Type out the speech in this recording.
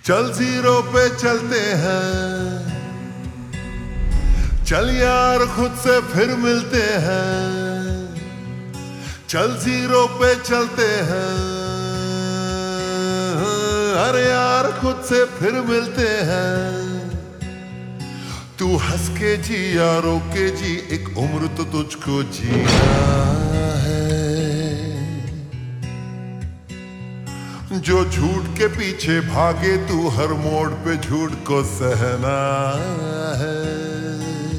चल जीरो पे चलते हैं, चल यार खुद से फिर मिलते हैं। चल जीरो पे चलते हैं, अरे यार खुद से फिर मिलते हैं। तू हंस के जी या रो के जी, एक उम्र तो तुझको जीना है। जो झूठ के पीछे भागे, तू हर मोड़ पे झूठ को सहना है।